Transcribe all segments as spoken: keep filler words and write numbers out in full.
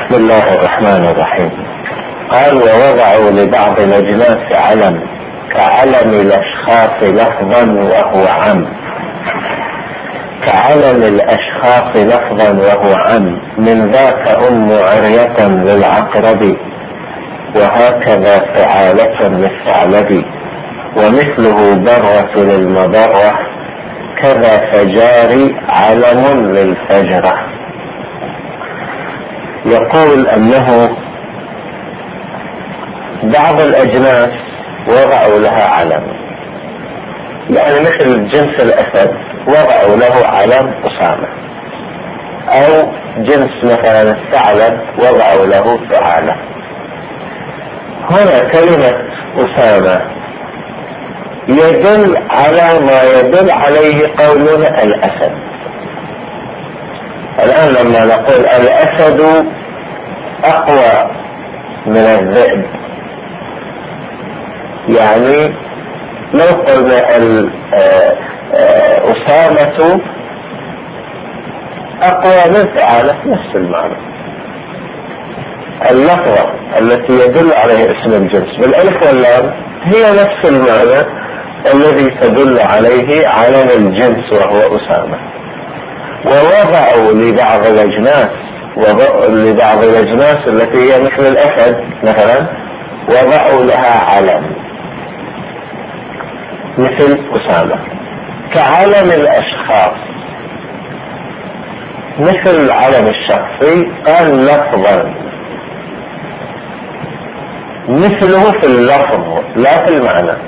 بسم الله الرحمن الرحيم. قال: ووضعوا لبعض الأجناس علم كعلم الأشخاص لفظا وهو عم. كعلم الأشخاص لفظا وهو عم، من ذاك أم عرية للعقرب، وهكذا فعالة للثعلب، ومثله برة للمبرة، كذا فجار علم للفجرة. يقول أنه بعض الأجناس وضعوا لها علم، يعني مثل جنس الأسد وضعوا له علم أسامة، أو جنس مثلا الثعلب وضعوا له ثعالة. هنا كلمة أسامة يدل على ما يدل عليه قولنا الأسد. الآن لما نقول الأسد أقوى من الذئب، يعني لو قلنا أسامة أقوى من ثعالة نفس المعنى. اللفظة التي يدل عليه اسم الجنس بالألف واللام هي نفس المعنى الذي تدل عليه علم الجنس وهو أسامة. ووضعوا لبعض الأجناس لبعض الأجناس التي هي مثل الأسد مثلا وضعوا لها علم مثل أسامة. كعلم الأشخاص مثل العلم الشخصي قال لفظا، مثله في اللفظ لا في المعنى،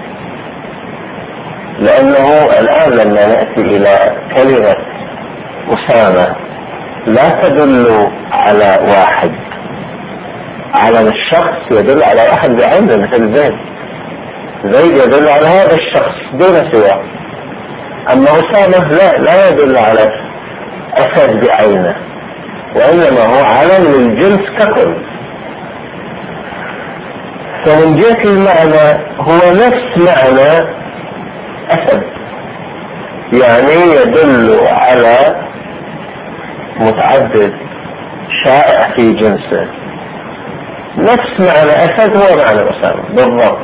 لأنه الآن لما نأتي إلى كلمة أسامة لا تدل على واحد. علم الشخص يدل على واحد بعينه مثل زيد، زيد يدل على هذا الشخص دون سواه. أما أسامة لا لا يدل على أسد بعينه، وإنما هو علم للجنس ككل. فمن جهة المعنى هو نفس معنى أسد، يعني يدل على متعدد شائع في جنسه. نفس معنى أسد هو معنى أسامة بالضبط،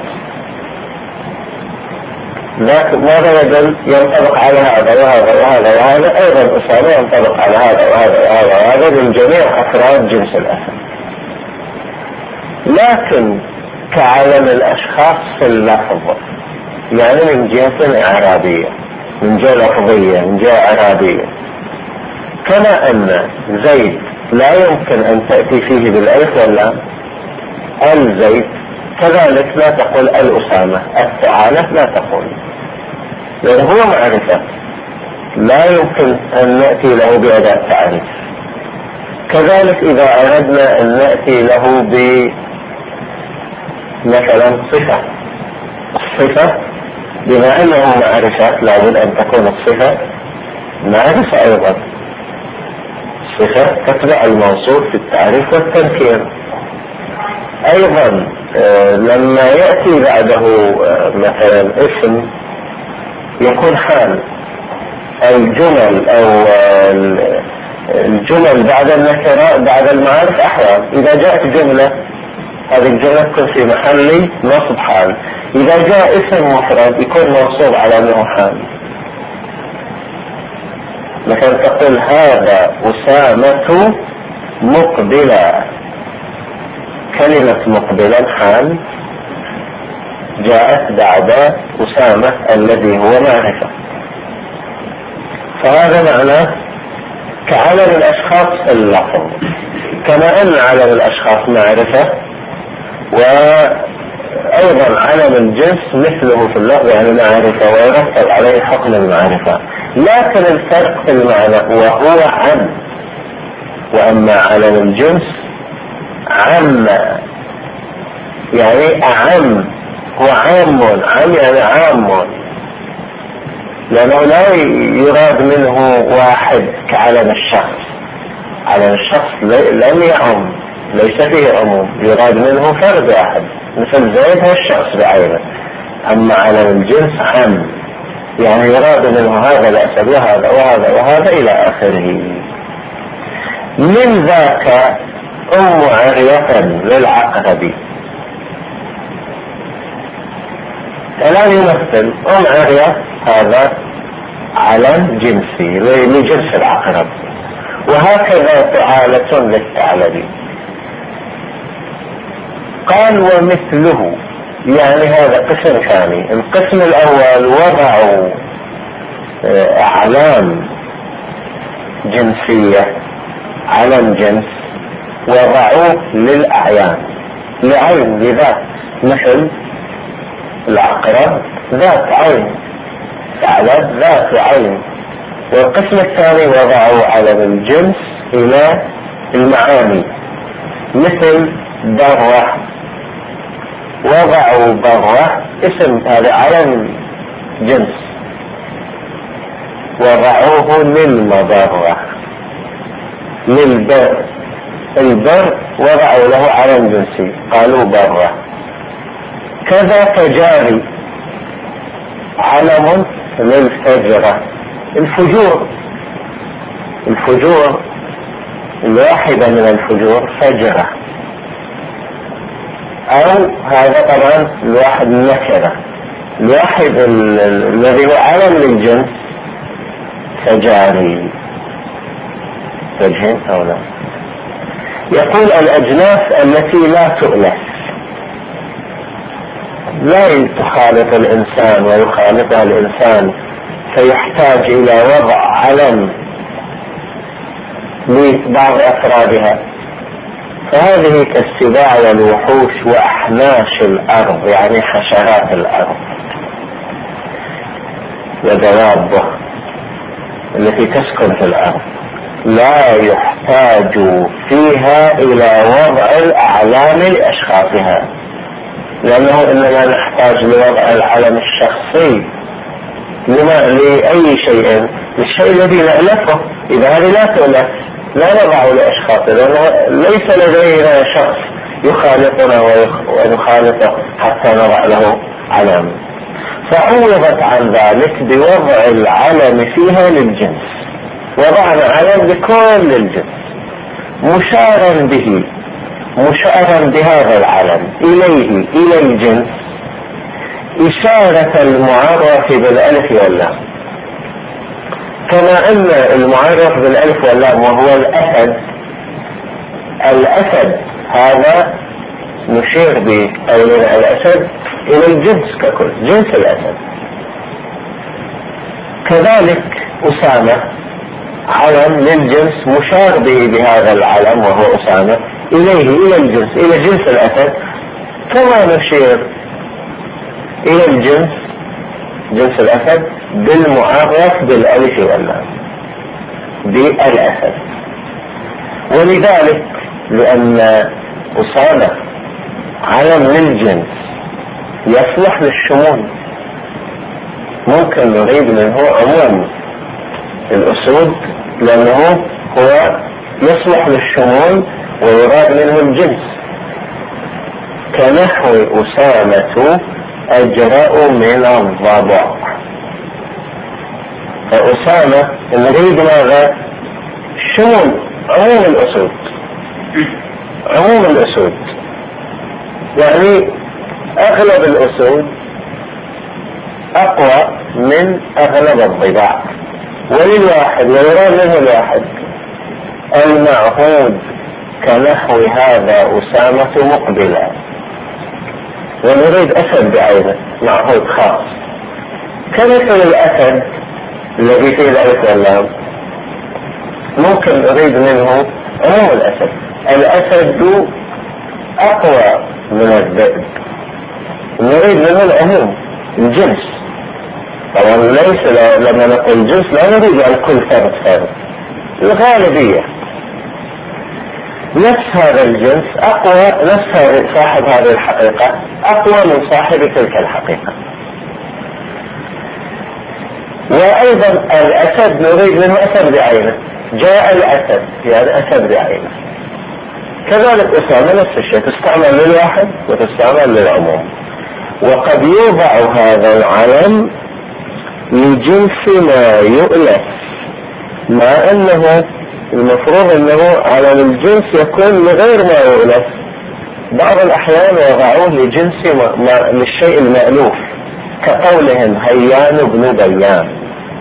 لكن ماذا يدل؟ ينطبق على هذا وهذا وهذا وهذا. أيضا أسامة ينطبق على هذا وهذا وهذا وهذا من جميع أفراد جنس الأسد. لكن كعلم الأشخاص في اللفظ، يعني من جهة إعرابية، من جهة لفظية، من جهة إعرابية. كما أن زيد لا يمكن أن تأتي فيه بالألف واللام الزيد، كذلك لا تقول الأسامة. الثعالة لا تقول، لأنه هو معرفة لا يمكن أن نأتي له بأداة تعريف. كذلك إذا أردنا أن نأتي له ب مثلا صفة، الصفة بما أنه معرفة لابد أن تكون الصفة معرفة أيضا. الصفة تتبع الموصوف في التعريف والتنكير. أيضا لما يأتي بعده مثلا اسم يكون حال. الجمل أو الجمل بعد النكرة بعد المعارف أحوال. إذا جاءت جملة هذه الجملة تكون في محل نصب حال. إذا جاء اسم مفرد يكون منصوب على أنه حال. مثلا تقول هذا أسامة مقبلة، كلمة مقبلا حال جاءت بعد أسامة الذي هو معرفة. فهذا معناه كعلم الأشخاص اللفظ، كما أن علم الأشخاص معرفة، وأيضا علم الجنس مثله في اللفظ يعني معرفة ويرتب عليه حكم المعرفة. لكن الفرق في المعنى وهو عم، وأما علم الجنس عم يعني أعم، هو عام، عام يعني عام، لأنه لا يراد منه واحد كعلم الشخص. علم الشخص لم يعم، ليس فيه عموم، يراد منه فرد واحد مثل زيد هو الشخص بعينه. أما علم الجنس عام، يعني يراد منه هذا الأسد وهذا وهذا وهذا إلى آخره. من ذاك أم عرية للعقرب. الآن يمثل أم عرية هذا علم جنسي لجنس العقرب، وهكذا فعالة للثعلب. قال ومثله، يعني هذا قسم ثاني. القسم الأول وضعوا أعلام جنسية، علم جنس وضعوه للأعيان، لعين، لذات، مثل العقرب ذات عين، ثعلب ذات عين. والقسم الثاني وضعوا علم الجنس إلى المعاني، مثل برة، وضعوا برة اسم هذا علم جنس، وضعوه للمبرة، للبر، البر وضعوا له علم جنسي قالوا برة. كذا فجاري، علم للفجرة، الفجور، الفجور الواحدة من الفجور فجرة، أو هذا طبعا الواحد نكرة، الواحد الذي هو علم للجنس فجاري. فجهين أو لا؟ يقول الأجناس التي لا تؤلف، لا تخالط الإنسان ويخالطها الإنسان فيحتاج إلى وضع علم لبعض أفرادها، فهذه كالسباع والوحوش وأحناش الأرض، يعني حشرات الأرض ودوابه التي تسكن في الأرض، لا يحتاج فيها إلى وضع الأعلام لأشخاصها، لأنه إنما نحتاج لوضع العلم الشخصي لما لأي شيء، للشيء الذي نألفه. إذا هذه لا تؤلف لا نضع لأشخاص، لأنه ليس لدينا شخص يخالطنا ونخالطه حتى نضع له علم. فعوضت عن ذلك بوضع العلم فيها للجنس، وضعنا علم لكل الجنس مشارا به، مشارا بهذا العلم إليه إلى الجنس إشارة المعرف بالألف واللام، كما أن المعرف بالألف واللام وهو الأسد، الأسد هذا نشير بقولنا الأسد إلى الجنس ككل، جنس الأسد. كذلك أسامة علم للجنس مشار به بهذا العلم وهو أسامة إليه إلى الجنس، إلى جنس الأسد، كما نشير إلى الجنس جنس الأسد بالمعرف بالألف واللام بالأسد. ولذلك لأن أسامة علم للجنس يصلح للشمول، ممكن نريد منه عموم الأسود لأنه هو يصلح للشمول ويراد منه الجنس، كنحو أسامة أجرأ من الضبع. فأسامة نريد ماذا؟ شمول، عموم الأسود، عموم الأسود، يعني أغلب الأسود أقوى من أغلب الضباع، وللواحد ويراد منه الواحد المعهود كنحو هذا أسامة مقبلا، ونريد أسد بعينه معهود خاص، كمثل الأسد الذي فيه الألف واللام ممكن نريد منه عموم الأسد. الأسد أقوى من الذئب، نريد منه العموم الجنس. طبعا ليس لما نقول جنس لا نريد عن كل فرد فرد، الغالبية. نفس هذا الجنس أقوى، نفس صاحب هذه الحقيقة أقوى من صاحب تلك الحقيقة. وأيضا الأسد نريد منه أسد بعينه، جاء الأسد يعني أسد بعينه. كذلك أسامة نفس الشيء، تستعمل للواحد وتستعمل للعموم. وقد يوضع هذا العلم لجنس ما يؤلف، مع أنه المفروض انه علم الجنس يكون لغير ما يؤلف. بعض الاحيان وضعوه لجنس ما ما للشيء المألوف، كقولهم هيان بن بيان.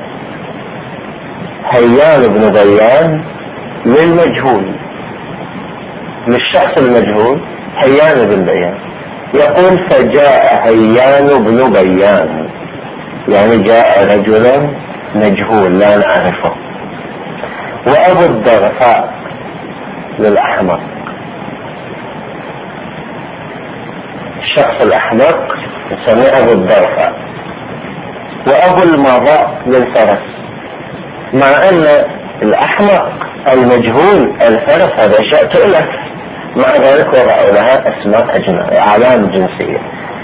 هيان بن بيان للمجهول، للشخص المجهول هيان بن بيان. يقول فجاء هيان بن بيان، يعني جاء رجلا مجهول لا نعرفه. وأبو الدغفاء للأحمق، الشخص الأحمق يسميه أبو الدغفاء. وأبو المضاء للفرس، مع أن الأحمق المجهول الفرس هذا شيء تؤلف، مع ذلك وضعوا لها أسماء أجناس، أعلام جنسية.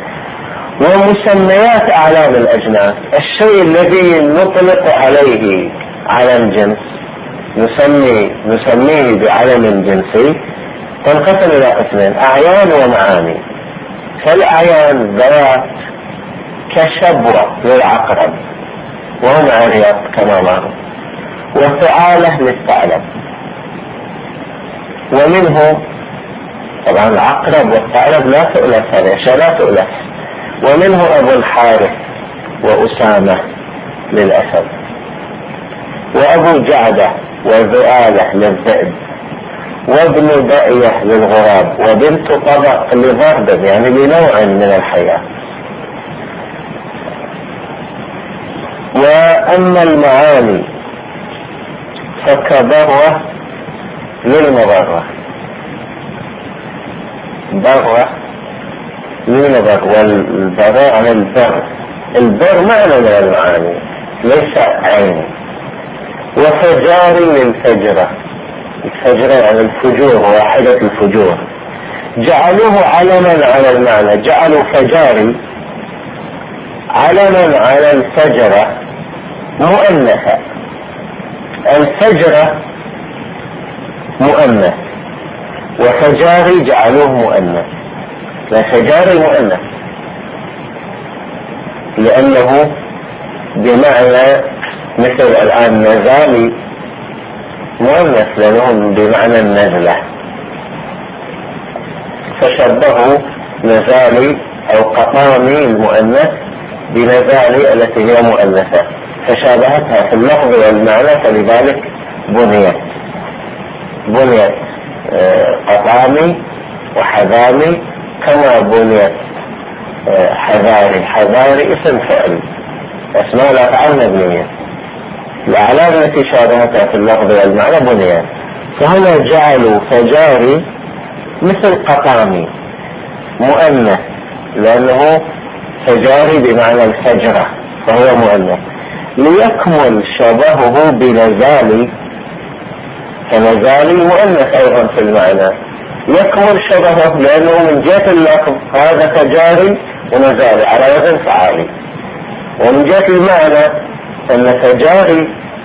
ومسميات أعلام الأجناس، الشيء الذي نطلق عليه علم جنس نسمي نسميه بعلم جنسي تنقسم إلى قسمين: أعيان ومعاني. فالأعيان ذوات كشبوة للعقرب وهم عرياض كما معروف، وفعالة للثعلب. ومنه طبعا العقرب والثعلب لا تؤلف، هذه أشياء لا تؤلف. ومنه أبو الحارث وأسامة للأسد، وأبو جعدة وذؤالة للذئب، وابن دائية للغراب، وبنت طبق لضرب، يعني لنوع من الحياة. وأما المعاني فكبروة للمضرة، برة للمضر، والبراء عن البر. البر معنى من المعاني ليس عين. وفجار للفجرة، الفجرة يعني الفجور، واحدة الفجور. جعلوه علما على المعنى، جعلوا فجاري علما على الفجرة مؤنثة. الفجرة مؤنث وفجاري جعلوه مؤنث، لا فجاري مؤنث لأنه بمعنى مثل الآن نزالي مؤنث لأنهم بمعنى النزلة، فشبهوا نزالي أو قطامي المؤنث بنزالي التي هي مؤنثة، فشابهتها في اللفظ والمعنى، فلذلك بنيت بنيت قطامي وحذامي كما بنيت حذاري. حذاري اسم فعل، اسماء الافعال مبنية، الاعلام التي شابهتها في اللفظ والمعنى بنيت. فهنا جعلوا فجاري مثل قطامي مؤنث لانه فجاري بمعنى الفجرة فهو مؤنث، ليكمل شبهه بنزالي، فنزالي مؤنث ايضا في المعنى، يكمل شبهه لانه من جهة اللفظ هذا فجاري ونزالي على وزن فعالي، ومن جهة المعنى ان فجاري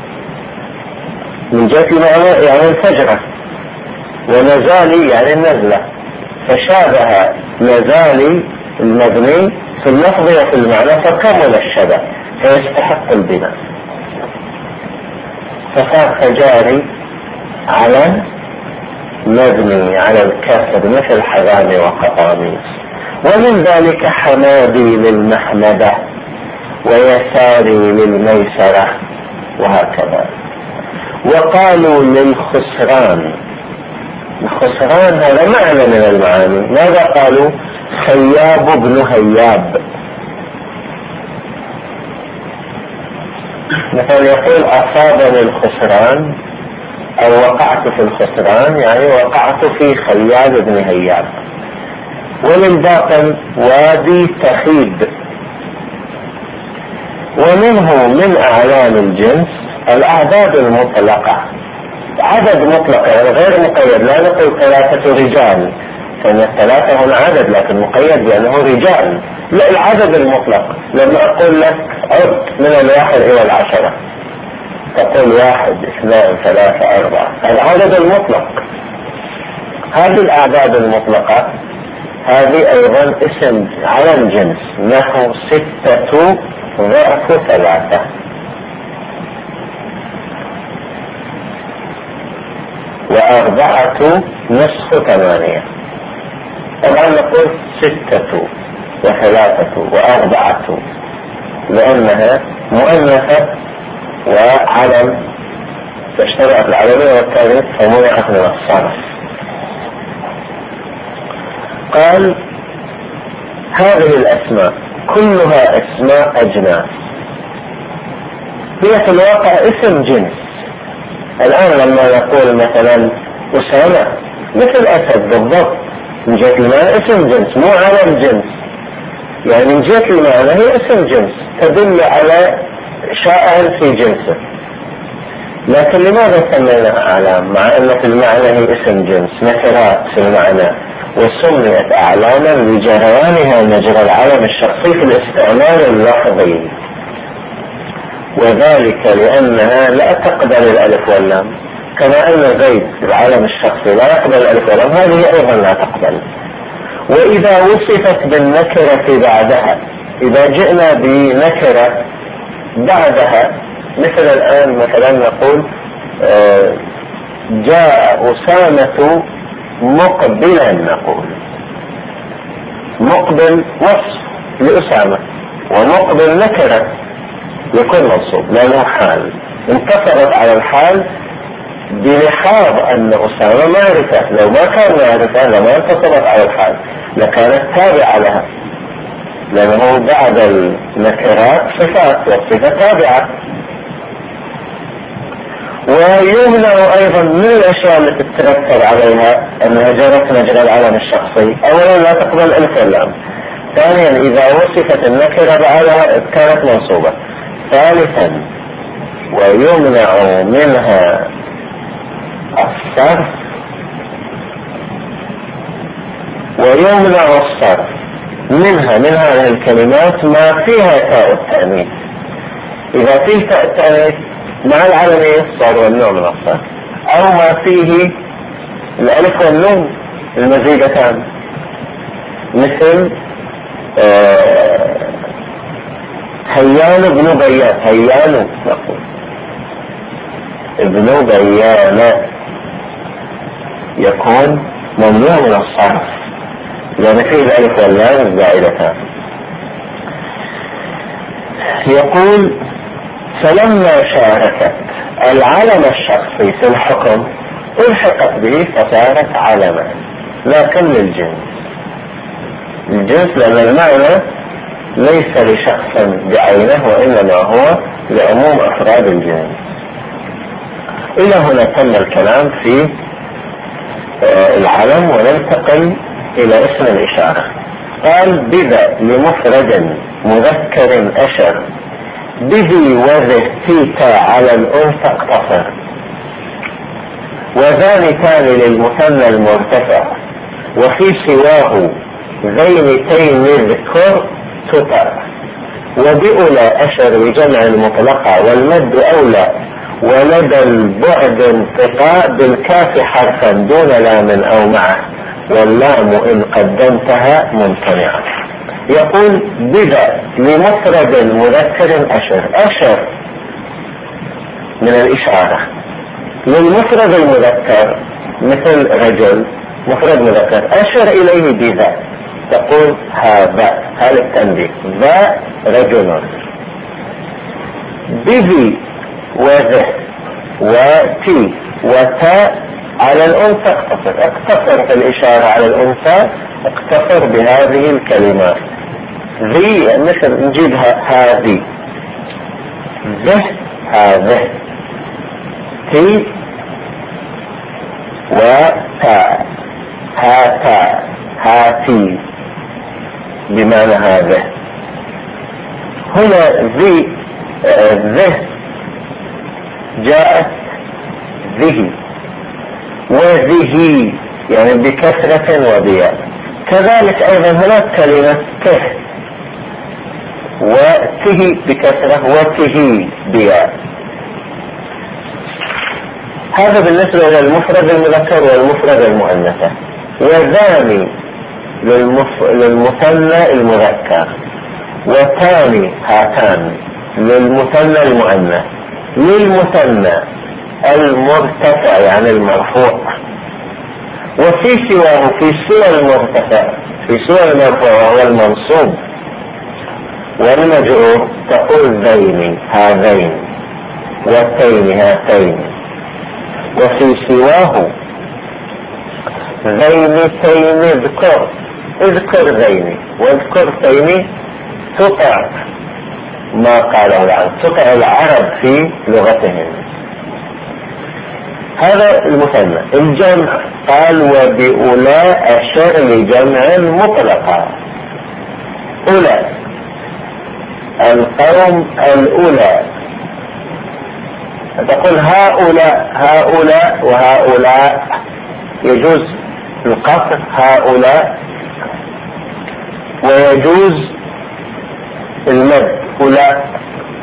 من جهة المعنى يعني الفجرة، ونزالي يعني النزلة، فشابه نزالي المبني في اللفظ وفي المعنى فكمل الشبه فيستحق البناء. فصار فجاري على مبني على الكسر مثل حذامي وقطامي. ومن ذلك حمادي للمحمدة ويساري للميسرة وهكذا. وقالوا للخسران، الخسران هذا معنى من المعاني. ماذا قالوا؟ خياب بن هياب، مثلا يقول أصابني الخسران أو وقعت في الخسران، يعني وقعت في خياب بن هياب. وللباطن وادي تخيب. ومنه من أعلام الجنس الأعداد المطلقة، عدد مطلق يعني غير مقيد، لا نقول ثلاثة رجال فإن الثلاثة هنا عدد لكن مقيد بأنه رجال، لا العدد المطلق. لما أقول لك عد من الواحد إلى العشرة تقول واحد اثنان ثلاثة أربعة، العدد المطلق. هذه الأعداد المطلقة هذه أيضا اسم علم جنس، نحو ستة ضعف ثلاثة. وأربعة نصف ثمانية. طبعا نقول ستة وثلاثة وأربعة لأنها مؤنثة وعلم تشترك العلمية والتأنيث فمنعت من الصرف. قال هذه الأسماء كلها أسماء أجناس، هي في الواقع اسم جنس. الآن لما نقول مثلا أسامة مثل أسد بالضبط، من جهة المعنى اسم جنس مو علم جنس، يعني من جهة المعنى هي اسم جنس تدل على شائع في جنسه. لكن لماذا سميناها أعلام مع أن في المعنى هي اسم جنس نكرات في المعنى، وسميت أعلاما لجريانها مجرى العلم الشخصي في الاستعمال اللفظي، وذلك لأنها لا تقبل الألف واللام، كما أن زيد العلم الشخصي لا يقبل الألف واللام، هذه أيضا لا تقبل. وإذا وصفت بالنكرة بعدها، إذا جئنا بنكرة بعدها، مثل الآن مثلا نقول جاء أسامة مقبلا، نقول مقبل وصف لأسامة ومقبل نكرة يكون منصوب لأنه حال، انتصرت على الحال بلحاظ أن أسامة معرفة، لو ما كان معرفة لما انتصرت على الحال لكانت تابعة لها، لأنه بعد النكرات صفات والصفة تابعة. ويمنع أيضا من الأشياء التي تترتب عليها أنها جرت مجرى العلم الشخصي، أولا لا تقبل ألف واللام، ثانيا إذا وصفت النكرة بعدها كانت منصوبة، ثالثا ويمنع منها الصرف، ويمنع الصرف منها من هذه الكلمات ما فيها تاء التأنيث. إذا فيه تاء التأنيث مع العلمية صار والنوع من الصرف، أو ما فيه الألف والنون المزيدتان، مثل آه هيان ابن بيان، هيان نقول ابن بيان يكون ممنوع من الصرف لأن فيه الألف واللام الزائدتان. يقول فلما شاركت العلم الشخصي في الحكم الحقت به فصارت علما، لكن للجنس، الجنس لأن المعنى ليس لشخص بعينه وإنما هو لعموم أفراد الجنس. إلى هنا تم الكلام في العلم، وننتقل إلى اسم الإشارة. قال بذا لمفرد مذكر أشر به وذه تيتا على الأنثى اقتصر، وذان تان للمثنى المرتفع، وفي سواه ذينتين اذكر تطع، وبأولى أشر بجمع المطلقة والمد أولى، ولدى البعد انقطاع بالكاف حرفا دون لام أو معه، واللام إن قدمتها ممتنعة. يقول بذا لمفرد مذكر أشر، أشر من الإشارة للمفرد المذكر مثل رجل مفرد مذكر، أشر إليه بذا، تقول هذا، هذا التنبيه ذا رجل. بذي وذه وتي وتاء على الأنثى اقتصر، اقتصر في الإشارة على الأنثى، اقتصر بهذه الكلمات. ذي مثل نجيبها هذه، ذه هذه، تي وتاء هاتا هاتي بمعنى هذا. هنا ذي ذه جاءت ذه، وذه يعني بكسرة وبياء. كذلك أيضا هناك كلمة ته، وته بكسرة وته بياء. هذا بالنسبة إلى المفرد المذكر والمفرد المؤنثة. وذان للمثنى المذكر، وتاني هاتان للمثنى المؤنث. للمثنى المرتفع يعني المرفوع، وفي سواه في سوى المرتفع في سوى المرفوع وهو المنصوب والمجرور تقول ذين هذين وتين هاتين. وفي سواه ذينتين اذكر اذكر ذين واذكر تين تطع ما قاله العرب، تطع العرب في لغتهم. هذا المثنى. الجمع قال وبأولى أشر لجمع مطلقا. أولى القوم الأولى، تقول هؤلاء هؤلاء وهؤلاء، يجوز القصر هؤلاء ويجوز المد أولى.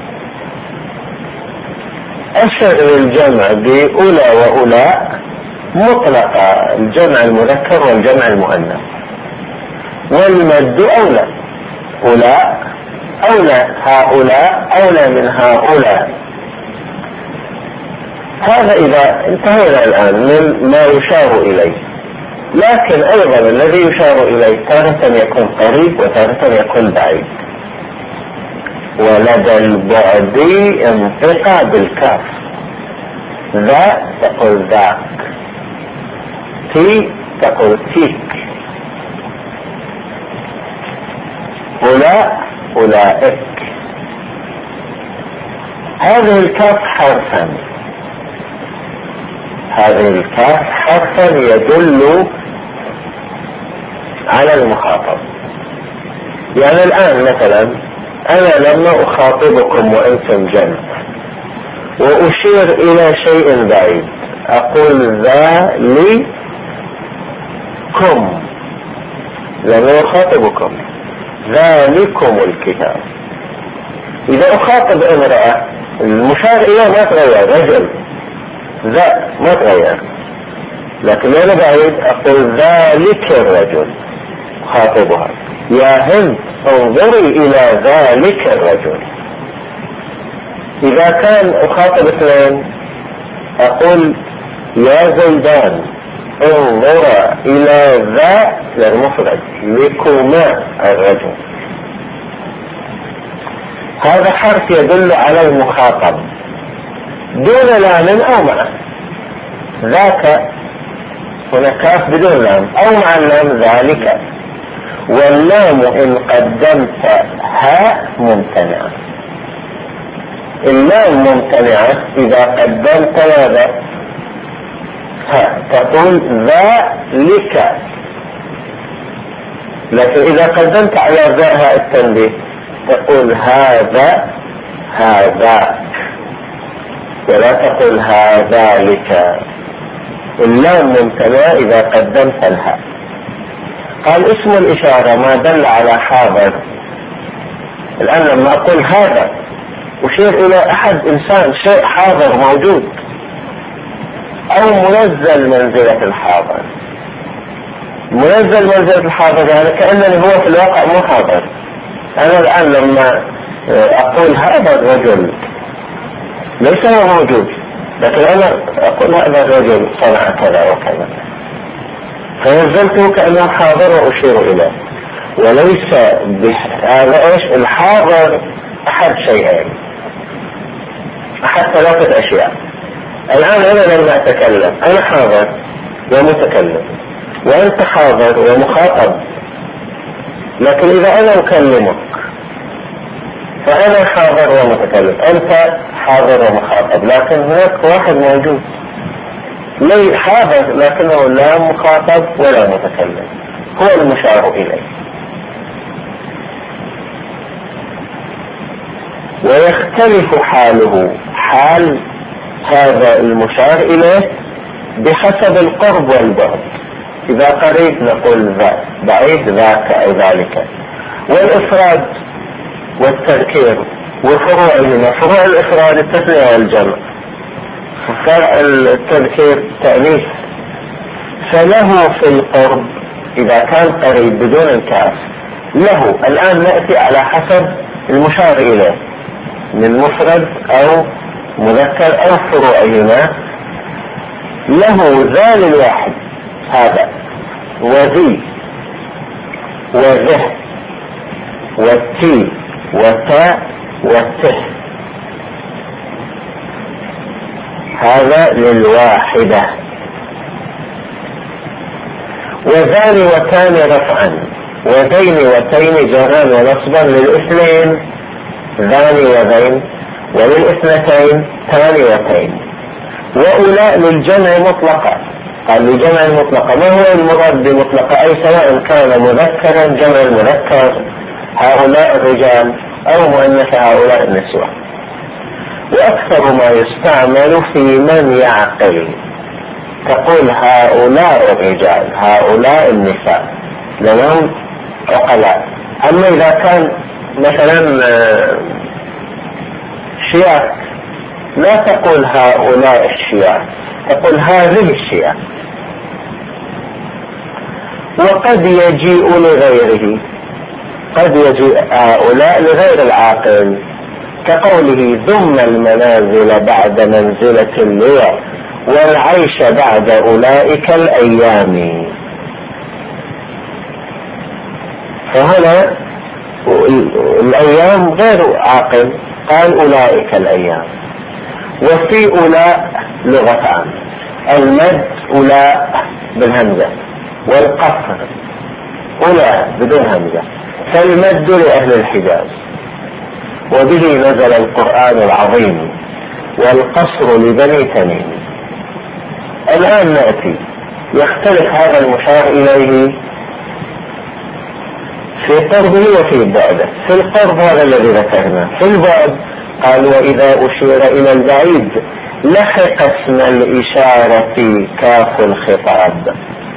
أشر للجمع بأولى وأولاء مطلقة، الجمع المذكر والجمع المؤنث، والمد أولى. أولاء أولى، هؤلاء أولى من هؤلاء. هذا إذا انتهينا الآن من ما يشار إليه. لكن أيضا الذي يشار إليه تارة يكون قريب وتارة يكون بعيد. ولدى البعد انطق بالكاف، ذا تقول ذاك، تي تقول تيك، أولاء أولئك. هذه الكاف حرفا، هذه الكاف حرفا يدل على المخاطب. يعني الآن مثلا أنا لما أخاطبكم وأنتم جمع وأشير إلى شيء بعيد أقول ذا لي كم، لما أخاطبكم ذلكم الكتاب. إذا أخاطب امرأة المشار إليه ما تغير، رجل ذا ما تغير، لكن أنا بعيد أقول ذلك الرجل خاطبها. يا هند انظري إلى ذلك الرجل. إذا كان أخاطب اثنين أقول يا زيدان انظر إلى ذا للمفرد لكما الرجل. هذا حرف يدل على المخاطب دون لام أو معه. ذاك هنا كاف بدون لام أو مع اللام ذلك. واللام إن قدمت ها ممتنعة، اللام ممتنعة إذا قدمت ماذا؟ ها، تقول ذلك. لكن إذا قدمت على ذا هاء التنبيه تقول هذا هذا، ولا تقول هذلك. اللام ممتنعة إذا قدمت الهاء. قال اسم الإشارة ما دل على حاضر. الآن لما أقول هذا أشير إلى أحد إنسان، شيء حاضر موجود أو منزل منزلة الحاضر. منزل منزلة الحاضر يعني كأنني هو في الواقع مو حاضر. أنا الآن لما أقول هذا الرجل ليس هو موجود، لكن أنا أقول هذا الرجل صنع كذا وكذا، فنزلته كأنه حاضر وأشير إليه. وليس هذا إيش الحاضر أحد شيئين، أحد ثلاثة أشياء. الآن أنا لما أتكلم أنا حاضر ومتكلم، وأنت حاضر ومخاطب. لكن إذا أنا أكلمك فأنا حاضر ومتكلم، أنت حاضر ومخاطب، لكن هناك واحد موجود لي حاضر لكنه لا مخاطب ولا متكلم، هو المشار إليه. ويختلف حاله، حال هذا المشار إليه بحسب القرب والبعد. إذا قريب نقول ذا، بعيد ذاك أو ذلك. والإفراد والتذكير وفروعهما، فروع الإفراد التثنية والجمع، فرع التذكير تأنيث. فله في القرب إذا كان قريب بدون الكاف له. الآن نأتي على حسب المشار إليه من مفرد أو مذكر أو فروعهما له ذا للواحد هذا، وذي وذه والتي وتاء والته، هذا للواحدة. وذان وتان رفعا، وذين وتين جران ونصبا للاثنين ذان وذين، وللاثنتين تان وتين. وأولاء للجمع مطلقا، قال لجمع المطلقة. ما هو المراد بمطلقة؟ أي سواء كان مذكرا جمع المذكر هؤلاء الرجال أو مؤنث هؤلاء النسوة. وأكثر ما يستعمل في من يعقل، تقول هؤلاء الرجال هؤلاء النساء لهم عقلاء. أما إذا كان مثلا شيعة لا تقول هؤلاء الشيعة، تقول هذه الشيعة. وقد يجيء لغيره، قد يجيء هؤلاء لغير العاقل، كقوله ثم المنازل بعد منزلة اللواء والعيش بعد أولئك الأيام. فهنا الأيام غير عاقل، قال أولئك الأيام. وفي أولاء لغتان، المد أولاء بالهمزة، والقصر أولاء بدون همزة. فالمد لأهل الحجاز وبه نزل القرآن العظيم، والقصر لبني تميم. الآن نأتي يختلف هذا المشار إليه في قربه وفي بعده. في القرب هذا الذي ذكرنا، في البعد قال وإذا أشير إلى البعيد لحق اسم الإشارة كاف الخطاب.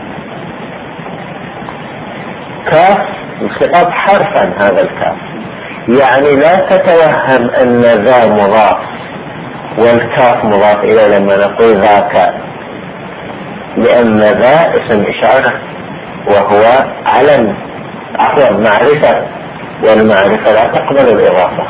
كاف الخطاب حرفا، هذا الكاف يعني لا تتوهم أن ذا مضاف والكاف مضاف إليه لما نقول ذاك، لأن ذا اسم إشارة وهو علم عفوا معرفة، والمعرفة لا تقبل الإضافة.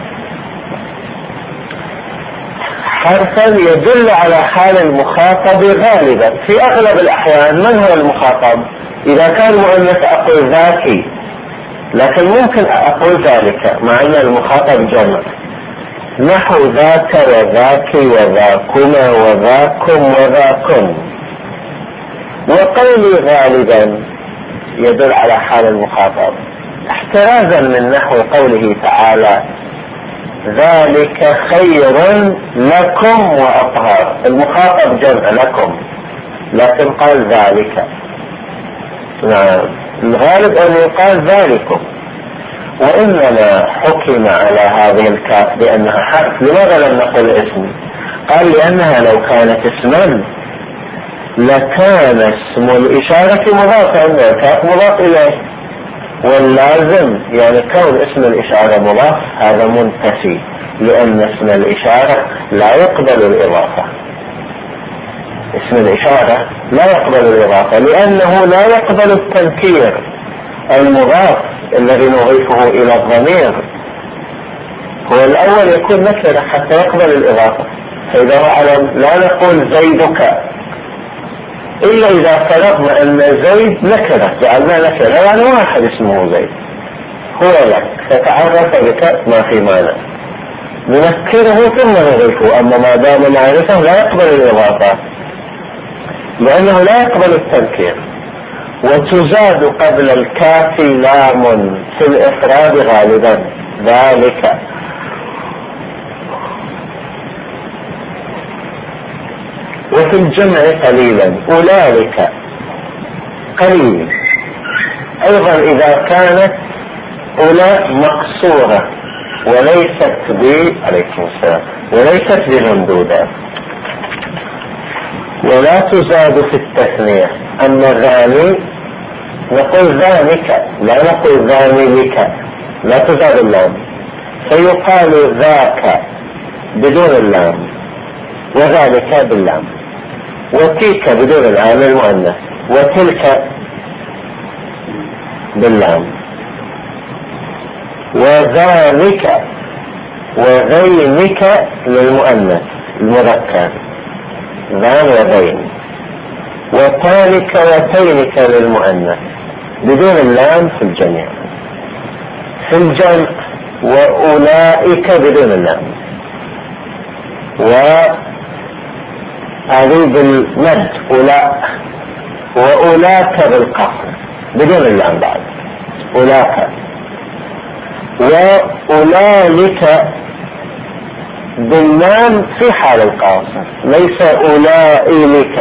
حرفا يدل على حال المخاطب غالبا. في أغلب الأحيان من هو المخاطب؟ إذا كان مؤنث أقول ذاكي، لكن ممكن أقول ذلك مع أن المخاطب جمع، نحو ذاك وذاك وذاكما وذاكم وذاكم. وقولي غالبا يدل على حال المخاطب، احترازا من نحو قوله تعالى ذلك خير لكم وأطهر. المخاطب جمع لكم، لكن قال ذلك. نعم، الغالب أن يقال ذلكم. وإنما حكم على هذه الكاف بأنها حرف. لماذا لم نقل اسم؟ قال لأنها لو كانت اسما لكان اسم الإشارة مضافا والكاف مضاف إليه، واللازم يعني كون اسم الإشارة مضاف هذا منتفي، لأن اسم الإشارة لا يقبل الإضافة. اسم الإشارة لا يقبل الإضافة لأنه لا يقبل التنكير. المضاف الذي نضيفه إلى الضمير هو الأول يكون نكرة حتى يقبل الإضافة. فإذا هو علم لا نقول زيدك إلا إذا فرضنا أن زيد نكرة، جعلنا نكرة يعني واحد اسمه زيد هو لك، فتعرف بك ما في معنى، ننكره ثم نضيفه. أما ما دام معرفة لا يقبل الإضافة لأنه لا يقبل التنكير. وتزاد قبل الكاف لام في الإفراد غالبا ذلك. وفي الجمع قليلا أولئك قليل. أيضا إذا كانت أولى مقصورة وليست ب عليكم السلام وليست بممدودة. ولا تزاد في التثنية. أما ذاني نقول ذانك لا نقول ذاني لك، لا تزاد اللام، فيقال ذاك بدون اللام وذلك باللام، وتلك بدون العام المؤنث، وتلك باللام، وذلك وذينك للمؤنث المذكر ذان وذين. وتالك وتينك للمؤنث بدون اللام في الجميع. في الجمع وأولئك بدون اللام، وهذه بالمد أولاء، وأولاك بالقاف بدون اللام بعد أولاك، وأولئك باللام في حال القاصر ليس أولئك.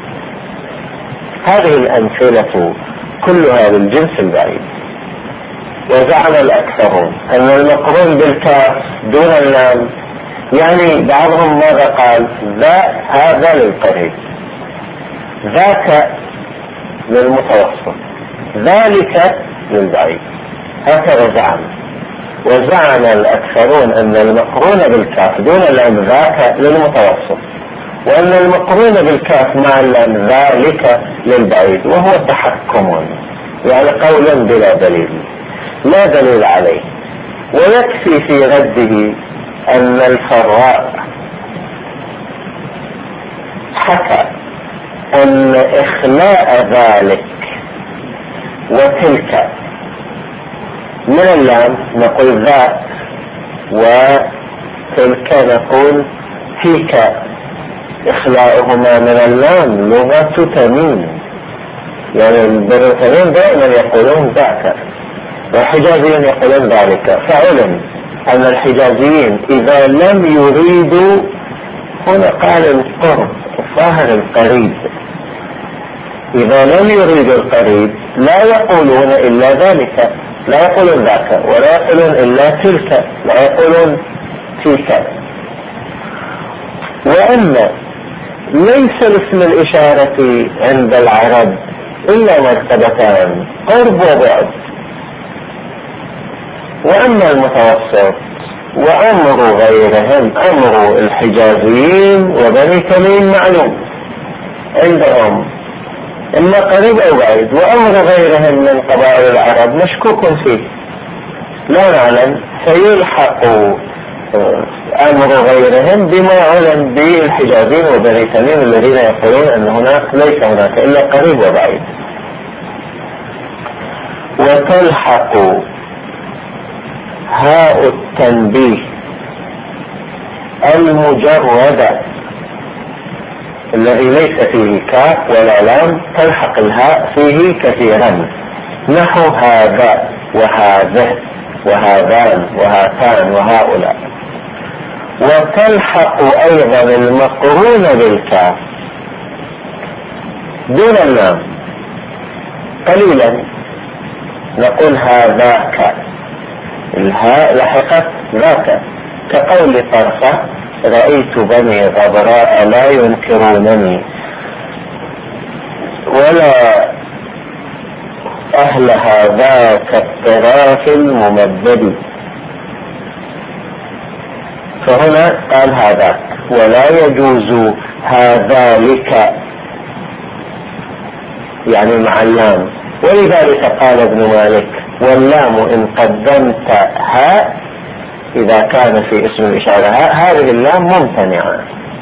هذه الأمثلة كلها بالجنس البعيد. وزعم الأكثرون أن المقرون بالكاف دون اللام، يعني بعضهم ماذا قال؟ ذا هذا للقريب، ذاك للمتوسط، ذلك للبعيد، هكذا زعم. وزعم الأكثرون أن المقرون بالكاف دون اللام ذاك للمتوسط، وأن المقرون بالكاف مع اللام ذلك للبعيد، وهو تحكم يعني قول بلا دليل لا دليل عليه. ويكفي في رده أن الفراء حكى أن إخلاء ذلك وتلك من اللام نقول ذا، وتلك نقول تلك. إخلاؤهما من اللام لغة تميم، يعني بنو تميم دائما يقولون ذاك، والحجازيين يقولون ذلك. فعلم أن الحجازيين إذا لم يريدوا، هنا قال القرب ظاهر القريب، إذا لم يريدوا القريب لا يقولون إلا ذلك، لا يقولون ذاك، ولا يقولون إلا تلك، لا يقولون تلك. وأن ليس لاسم الإشارة عند العرب إلا مرتبتان، قرب وبعد. وأما المتوسط وأمر غيرهم، أمر الحجازيين وبني تميم معلوم عندهم إما قريب أو بعيد، وأمر غيرهم من قبائل العرب مشكوك فيه لا نعلم، فيلحق أمر غيرهم بما علم بالحجازين وبني تميم الذين يقولون أن هناك ليس هناك إلا قريب وبعيد. وتلحق هاء التنبيه المجردة الذي ليس فيه كاف ولا لام، تلحق الهاء فيه كثيرا، نحو هذا وهذه وهذان وهاتان وهؤلاء. وتلحق أيضا المقرون بالكاف دون اللام قليلا، نقول هذاك، الهاء لحقت ذاك، كقول طرفة رأيت بني غبراء لا ينكرونني، ولا أهل هذاك الطراف الممدد. فهنا قال هذاك، ولا يجوز هذالك يعني مع اللام. ولذلك قال ابن مالك واللام إن قدمت هاء إذا كان في اسم الإشارة هاء، هذه اللام ممتنعة.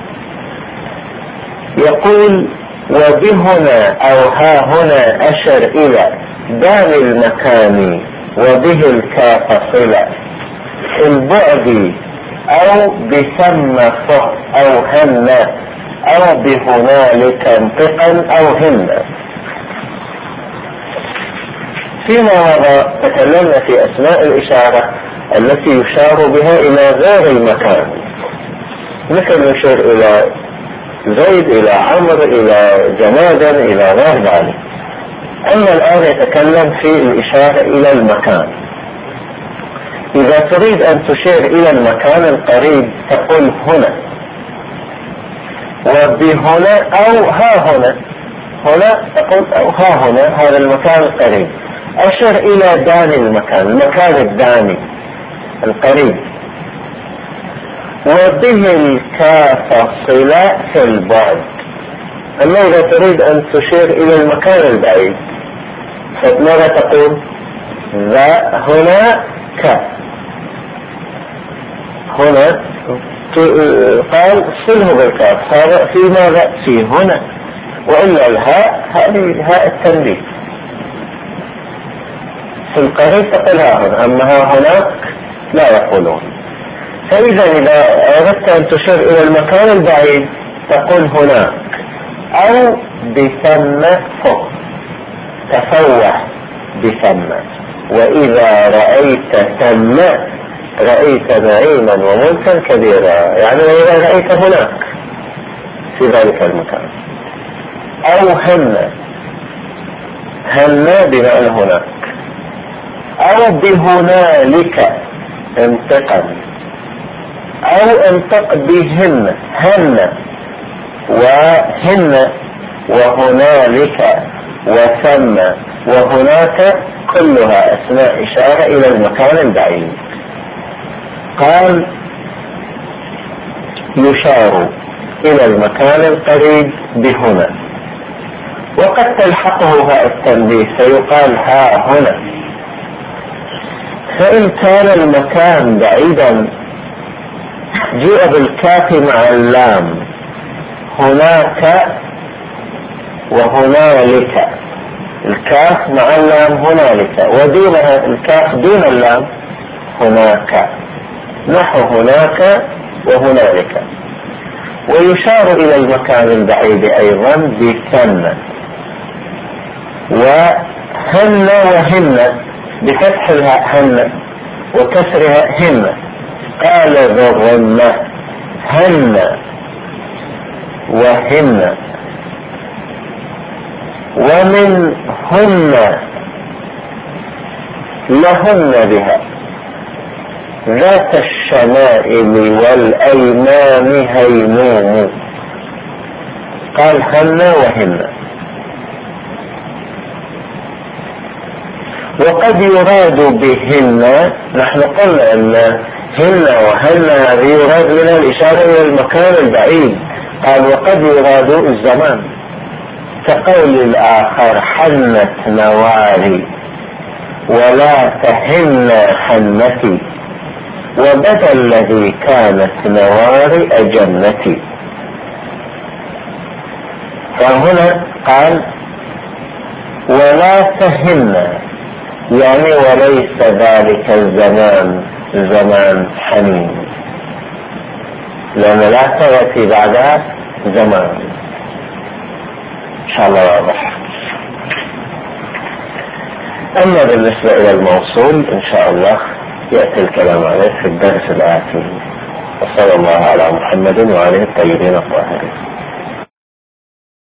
يقول وبهنا أو ها هنا أشر إلى دام المكان وبه الكاف صلة البعد، أو بثم فه أو هن، أو بهنالك انطقا أو هن. فيما مضى تكلمنا في أسماء الإشارة التي يشار بها إلى غير المكان، مثل يشير إلى زيد، إلى عمرو، إلى جمادا، إلى غير ذلك. أما الآن يتكلم في الإشارة إلى المكان. إذا تريد أن تشير إلى المكان القريب تقول هنا، وبهنا أو ها هنا، هنا تقول أو ها هنا، هذا المكان القريب. أشر إلى داني المكان، المكان الداني القريب. وبه الكاف صلة في البعد. أما إذا تريد أن تشير إلى المكان البعيد فماذا تقول؟ ذا هنا ك، هنا قال صله بالكاف، هذا في ماذا؟ في هنا. وإلا الهاء هذه هاء التنبيه، في القريب تقول ها هنا، أما ها هناك لا يقولون. فإذا إذا أردت أن تشير إلى المكان البعيد تقول هناك، أو بثم فوق، تفوح بثم. وإذا رأيت ثم رأيت نعيما وملكا كبيرا، يعني وإذا رأيت هناك في ذلك المكان. أو هن، هن بمعنى هناك. أو بهنالك انتقا، أو انتق بهن، هن وهن وهنالك وثم وهناك كلها أسماء إشارة إلى المكان البعيد. قال يشار إلى المكان القريب بهنا، وقد تلحقه هاء التنبيه فيقال ها هنا. فإن كان المكان بعيدا جاء بالكاف مع اللام، هناك وهنالك، الكاف مع اللام هنالك، ودونها الكاف دون اللام هناك، نحو هناك وهنالك. ويشار إلى المكان البعيد أيضا بثم، وهن وهن بفتح هن وكسرها هن. قال ذو الرمة هن وهن. ومن هن لهن بها ذات الشمائل والأيمان هيموم. قال هن وهن. وقد يراد بهن، نحن قلنا ان هن وهن هذه يراد منها الإشارة إلى المكان البعيد. قال وقد يراد الزمان، كقول الآخر حنت نواري ولا تهن حنتي، وبدا الذي كانت نواري أجنتي. فهنا قال ولا تهن، يعني وليس ذلك الزمان زمان حنين، لأن لا تأتي بعدها زمان. إن شاء الله واضح. أما بالنسبة إلى الموصول إن شاء الله يأتي الكلام عليه في الدرس الآتي. وصلى الله على محمد وعليه الطيبين الطاهرين.